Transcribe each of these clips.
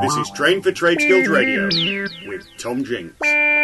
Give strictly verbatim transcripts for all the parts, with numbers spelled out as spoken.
This is Train for Trade Skills Radio with Tom Jinks.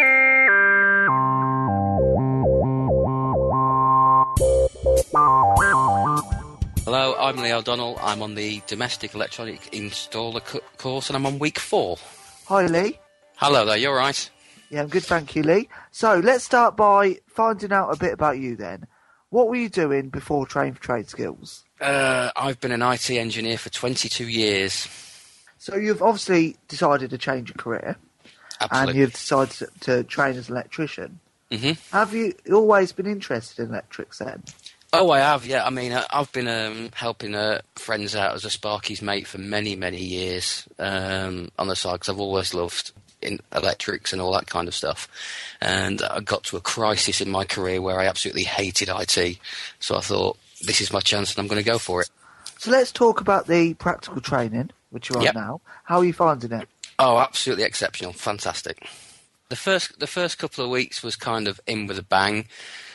Hello, I'm Lee O'Donnell. I'm on the Domestic Electronic Installer c- course and I'm on week four. Hi, Lee. Hello there, you alright? Yeah, I'm good, thank you, Lee. So, let's start by finding out a bit about you then. What were you doing before Train for Trade Skills? Uh, I've been an I T engineer for twenty-two years. So, you've obviously decided to change your career. Absolutely. And you've decided to, to train as an electrician. Mm-hmm. Have you always been interested in electrics then? Oh, I have, yeah. I mean, uh, I've been um, helping uh, friends out as a Sparky's mate for many, many years um, on the side, because I've always loved in electrics and all that kind of stuff. And I got to a crisis in my career where I absolutely hated I T. So I thought, this is my chance and I'm going to go for it. So let's talk about the practical training, which you're Yep. on now. How are you finding it? Oh, absolutely exceptional. Fantastic. The first the first couple of weeks was kind of in with a bang.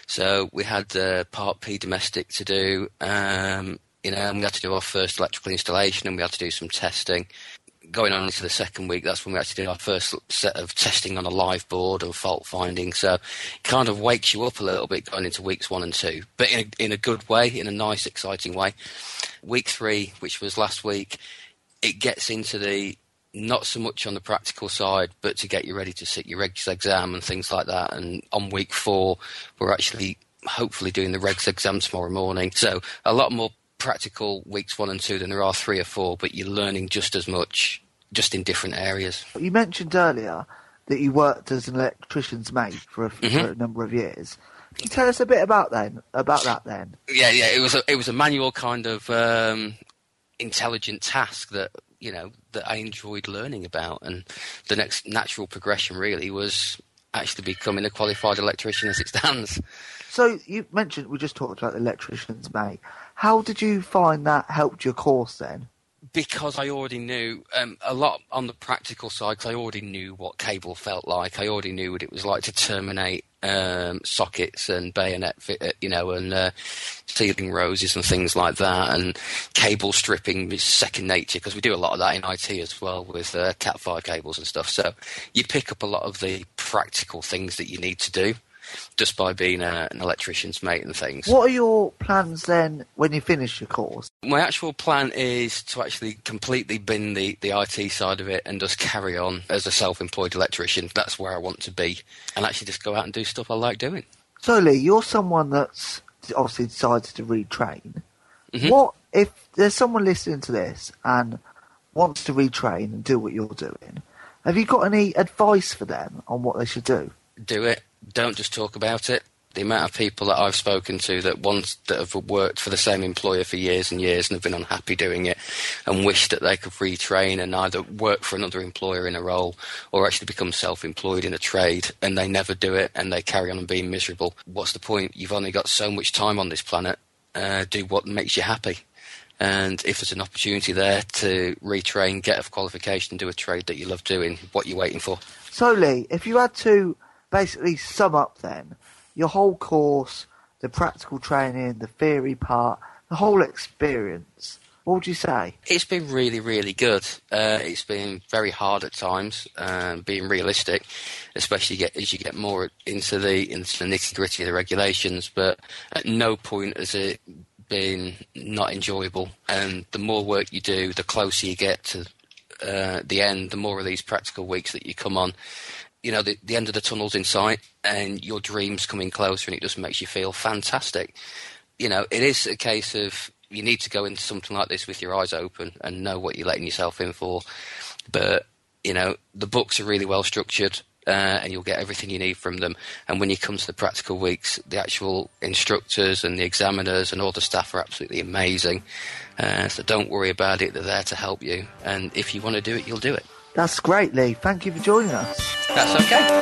So we had uh, Part P domestic to do, um, you know, and we had to do our first electrical installation and we had to do some testing. Going on into the second week, that's when we actually did our first set of testing on a live board and fault finding. So it kind of wakes you up a little bit going into weeks one and two, but in a, in a good way, in a nice, exciting way. Week three, which was last week, it gets into the not so much on the practical side, but to get you ready to sit your regs exam and things like that. And on week four, we're actually hopefully doing the regs exam tomorrow morning. So a lot more practical weeks one and two than there are three or four, but you're learning just as much, just in different areas. You mentioned earlier that you worked as an electrician's mate for a, Mm-hmm. for a number of years. Can you tell us a bit about then? About that then? Yeah, yeah. It was a, it was a manual kind of um, intelligent task that, you know, that I enjoyed learning about, and the next natural progression really was actually becoming a qualified electrician as it stands. So you mentioned, we just talked about the electrician's mate. How did you find that helped your course then? Because I already knew um, a lot on the practical side, because I already knew what cable felt like. I already knew what it was like to terminate um, sockets and bayonet, fit, you know, and uh, sealing roses and things like that. And cable stripping is second nature, because we do a lot of that in I T as well with uh, cat five cables and stuff. So you pick up a lot of the practical things that you need to do just by being a, an electrician's mate and things. What are your plans then when you finish your course? My actual plan is to actually completely bin the, the I T side of it and just carry on as a self-employed electrician. That's where I want to be, and actually just go out and do stuff I like doing. So Lee, you're someone that's obviously decided to retrain. Mm-hmm. What if there's someone listening to this and wants to retrain and do what you're doing? Have you got any advice for them on what they should do? Do it. Don't just talk about it. The amount of people that I've spoken to that want that have worked for the same employer for years and years and have been unhappy doing it and wish that they could retrain and either work for another employer in a role or actually become self-employed in a trade, and they never do it and they carry on being miserable. What's the point? You've only got so much time on this planet. Uh, do what makes you happy. And if there's an opportunity there to retrain, get a qualification, and do a trade that you love doing, what are you waiting for? So Lee, if you had to basically sum up then your whole course, the practical training, the theory part, the whole experience, what would you say? It's been really, really good. Uh, it's been very hard at times, um, being realistic, especially get, as you get more into the into the nitty-gritty of the regulations, but at no point has it been not enjoyable. And the more work you do, the closer you get to uh, the end, the more of these practical weeks that you come on. You know, the, the end of the tunnel's in sight and your dream's coming closer, and it just makes you feel fantastic. You know, it is a case of you need to go into something like this with your eyes open and know what you're letting yourself in for. But, you know, the books are really well structured uh, and you'll get everything you need from them. And when you come to the practical weeks, the actual instructors and the examiners and all the staff are absolutely amazing. Uh, so don't worry about it. They're there to help you. And if you want to do it, you'll do it. That's great, Lee. Thank you for joining us. That's okay.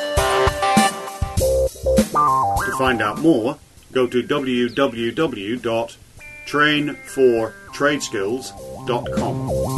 To find out more, go to w w w dot train for trade skills dot com.